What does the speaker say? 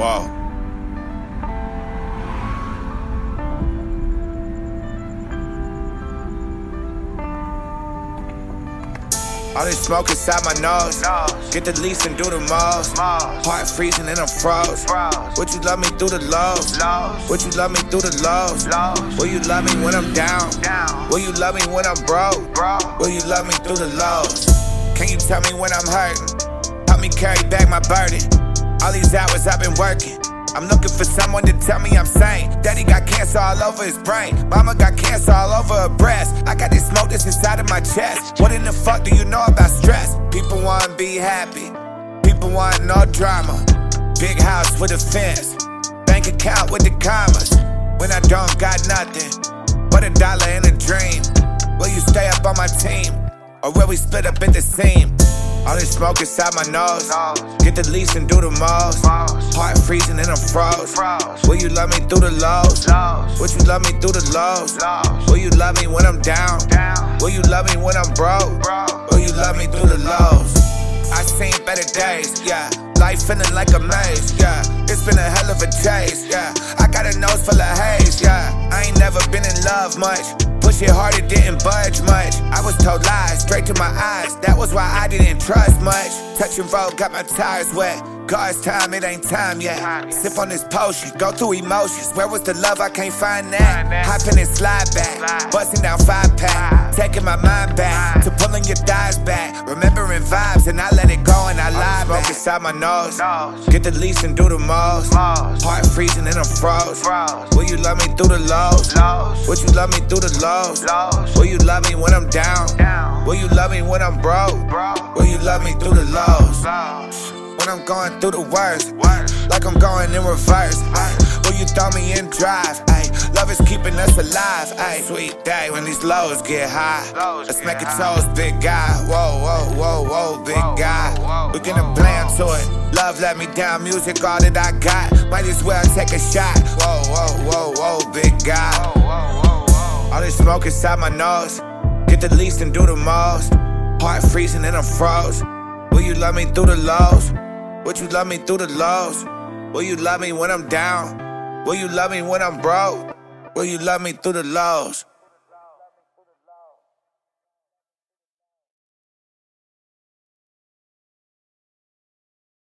Whoa. All this smoke inside my nose. Get the least and do the most. Heart freezing and I'm froze. Would you love me through the lows? Would you love me through the lows? Will you love me when I'm down? Will you love me when I'm broke? Will you love me through the lows? Can you tell me when I'm hurting? Help me carry back my burden. All these hours I've been working. I'm looking for someone to tell me I'm sane. Daddy got cancer all over his brain. Mama got cancer all over her breast. I got this smoke that's inside of my chest. What in the fuck do you know about stress? People wanna be happy. People want no drama. Big house with a fence. Bank account with the commas. When I don't got nothing but $1 and a dream. Will you stay up on my team? Or will we split up at the seam? All this smoke inside my nose. Get the least and do the most. Heart freezing and I'm froze. Will you love me through the lows? Would you love me through the lows? Will you love me when I'm down? Will you love me when I'm broke? Will you love me through the lows? I seen better days, yeah. Life feeling like a maze, yeah. It's been a hell of a chase, yeah. I got a nose full of haze, yeah. I ain't never been in love much. Push it hard, it didn't budge much. I was told lies straight to my eyes. That was why I didn't trust much. Touch and roll, got my tires wet. God's time, it ain't time yet. Sip on this potion, go through emotions. Where was the love? I can't find that. Hopping and slide back, busting down 5-pack. Taking my mind back to pulling your thighs back. Remembering vibes and I let it go and I lie back. Smoke inside my nose. Get the least and do the most. Heart freezing and I'm froze. Will you love me through the lows? Would you love me through the lows? Will you love me when I'm down? Will you love me when I'm broke? Will you love me through the lows? When I'm going through the worst, like I'm going in reverse. Will you throw me in drive? Love is keeping us alive. Sweet day when these lows get high. Let's make a toast, big guy. Whoa, whoa, whoa, whoa, big guy. We're gonna plan to it. Love let me down, music all that I got. Might as well take a shot. Whoa, whoa, whoa, whoa, big guy. All this smoke inside my nose. Get the least and do the most. Heart freezing and I'm froze. Will you love me through the lows? Would you love me through the lows? Will you love me when I'm down? Will you love me when I'm broke? Will you love me through the lows?